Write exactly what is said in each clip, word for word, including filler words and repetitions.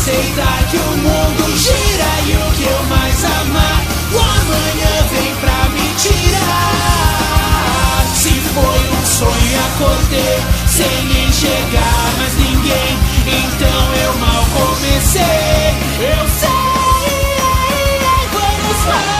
aceitar que o mundo gira e o que eu mais amar, o amanhã vem pra me tirar. Se foi um sonho, acordei sem enxergar mais ninguém, então eu mal comecei. Eu sei, vamos lá.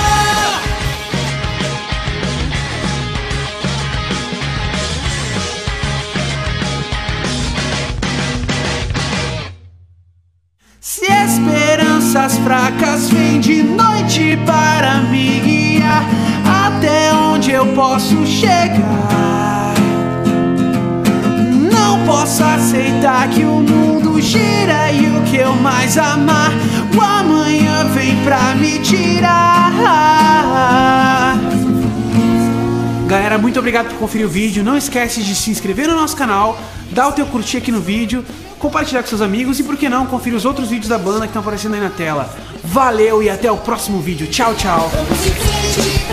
Se esperanças fracas vêm de noite para me guiar até onde eu posso chegar, não posso aceitar que o mundo gira e o que eu mais amar, o amanhã vem pra me tirar. Galera, muito obrigado por conferir o vídeo. Não esquece de se inscrever no nosso canal, dar o teu curtir aqui no vídeo, compartilhar com seus amigos e, por que não, conferir os outros vídeos da banda que estão aparecendo aí na tela. Valeu e até o próximo vídeo. Tchau, tchau.